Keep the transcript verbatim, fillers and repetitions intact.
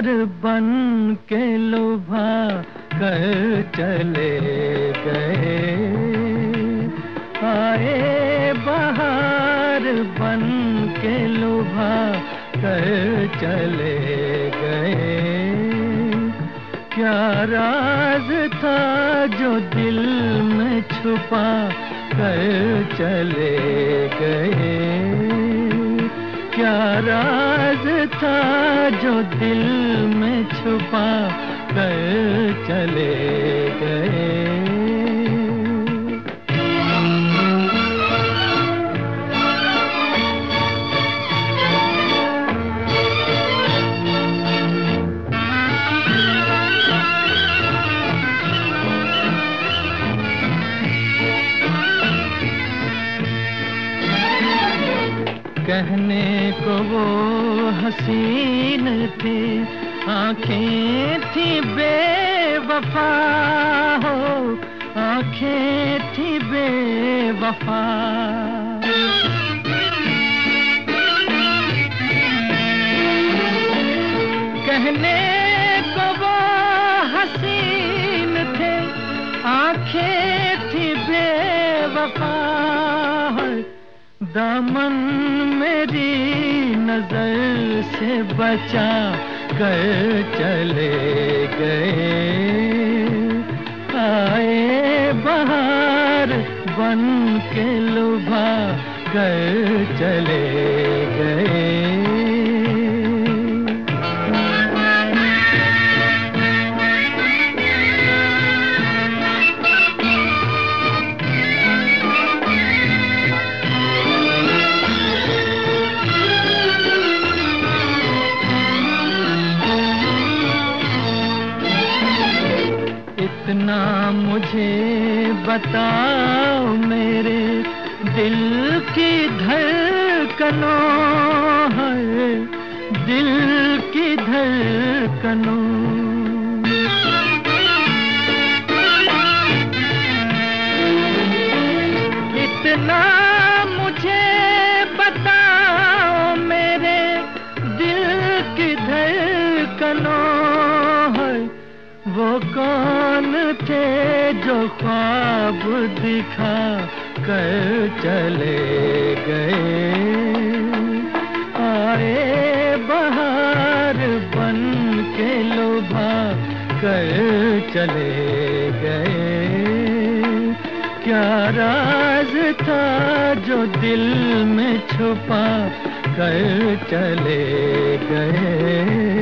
बन के लुभा कर चले गए। आए बहार बन के लुभा कर चले गए। क्या राज था जो दिल में छुपा कर चले गए। क्या राज था जो दिल में छुपा कर चले गए। कहने को वो हसीन थे, आँखें थी बेवफा हो, आँखें थी बेवफा। कहने को वो हसीन थे, आँखें थी बेवफा। दामन मेरी नजर से बचा कर चले गए। आए बहार बन के लुभा कर चले गए। इतना मुझे बताओ मेरे दिल की धड़कनों है, दिल की धड़कनों। इतना मुझे बताओ मेरे दिल की धड़कनों है। वो कौन थे जो ख्वाब दिखा कर चले गए। आए बहार बन के लुभा कर चले गए। क्या राज था जो दिल में छुपा कर चले गए।